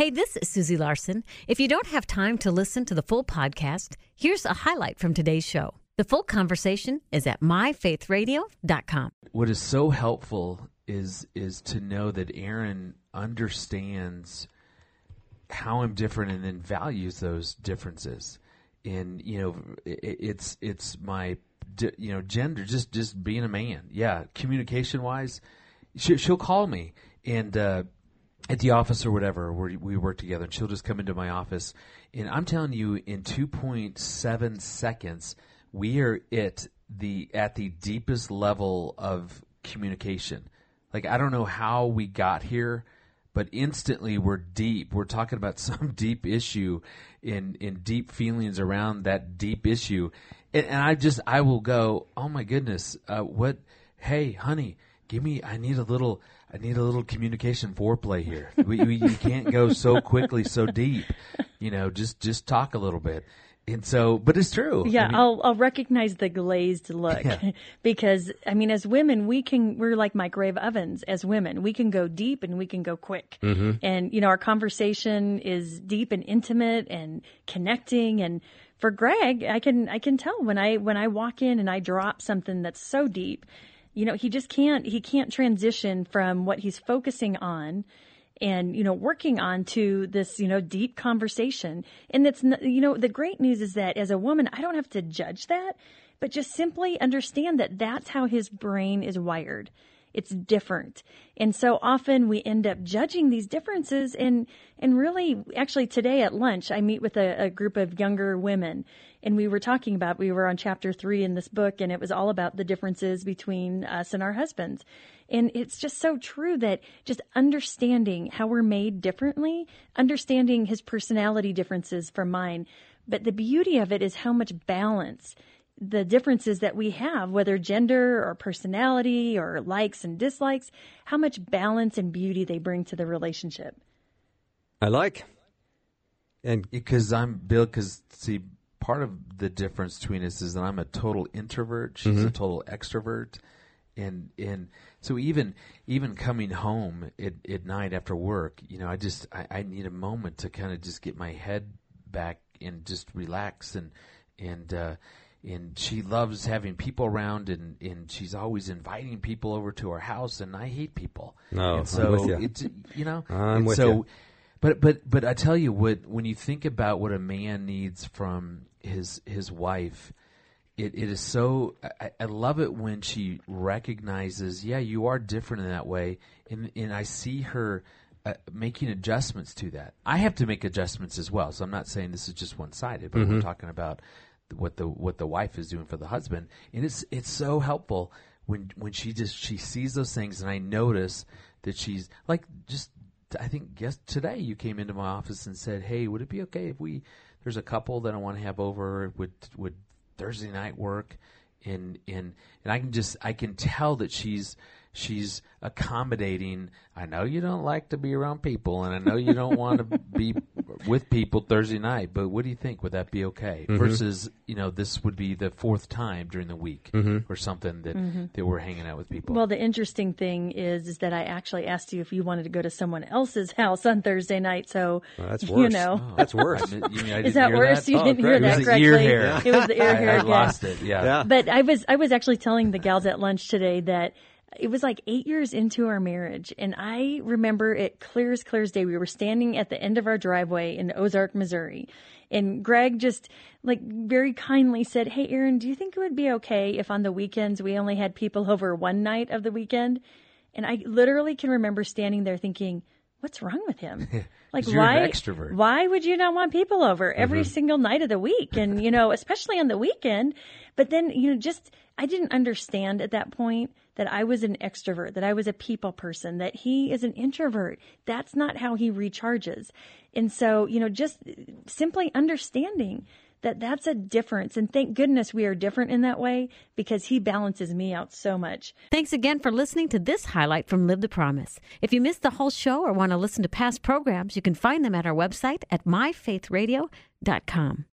Hey, this is Susie Larson. If you don't have time to listen to the full podcast, here's a highlight from today's show. The full conversation is at myfaithradio.com. What is so helpful is to know that Aaron understands how I'm different and then values those differences. And, it's my, gender, just being a man. Yeah, communication-wise, she'll call me and at the office or whatever, where we work together, and she'll just come into my office. And I'm telling you, in 2.7 seconds, we are at the deepest level of communication. Like, I don't know how we got here, but instantly we're deep. We're talking about some deep issue in deep feelings around that deep issue. And I will go, oh my goodness, hey, honey, I need a little communication foreplay here. You can't go so quickly, so deep. Just talk a little bit. And so, but it's true. Yeah, I'll recognize the glazed look because, as women, we're like microwave ovens. As women, we can go deep and we can go quick. Mm-hmm. And, our conversation is deep and intimate and connecting. And for Greg, I can tell when I walk in and I drop something that's so deep, he can't transition from what he's focusing on and, working on to this, deep conversation. And it's, the great news is that as a woman, I don't have to judge that, but just simply understand that that's how his brain is wired. It's different. And so often we end up judging these differences and really, actually today at lunch, I meet with a group of younger women, and we were on chapter 3 in this book, and it was all about the differences between us and our husbands. And it's just so true that just understanding how we're made differently, understanding his personality differences from mine. But the beauty of it is how much balance the differences that we have, whether gender or personality or likes and dislikes, how much balance and beauty they bring to the relationship. I like. And because see, part of the difference between us is that I'm a total introvert. She's a total extrovert. And so even coming home at night after work, I need a moment to kind of just get my head back and just relax and she loves having people around, and she's always inviting people over to our house, and I hate people. No, and so I'm with you. it's I'm with you. But I tell you what, when you think about what a man needs from his wife, it is so. I love it when she recognizes, yeah, you are different in that way, and I see her making adjustments to that. I have to make adjustments as well, so I'm not saying this is just one-sided, but we're talking about what the wife is doing for the husband, and it's so helpful when she sees those things, and I notice that she's like, I think today you came into my office and said, hey, would it be okay if there's a couple that I want to have over, would Thursday night work? And I can tell that she's accommodating. I know you don't like to be around people, and I know you don't want to be with people Thursday night, but what do you think? Would that be okay? Mm-hmm. Versus, this would be the 4th time during the week or something that we're hanging out with people. Well, the interesting thing is that I actually asked you if you wanted to go to someone else's house on Thursday night. So, that's worse. That's worse. Is that worse? That? You didn't hear that correctly. It was the ear hair. It was the ear hair. I lost it. Yeah. But I was actually telling the gals at lunch today that it was like 8 years into our marriage, and I remember it clear as day. We were standing at the end of our driveway in Ozark, Missouri, and Greg just very kindly said, hey, Aaron, do you think it would be okay if on the weekends we only had people over one night of the weekend? And I literally can remember standing there thinking, what's wrong with him? You're an extrovert. Why would you not want people over every single night of the week? And, especially on the weekend. But then, I didn't understand at that point that I was an extrovert, that I was a people person, that he is an introvert. That's not how he recharges. And so, just simply understanding that that's a difference. And thank goodness we are different in that way, because he balances me out so much. Thanks again for listening to this highlight from Live the Promise. If you missed the whole show or want to listen to past programs, you can find them at our website at myfaithradio.com.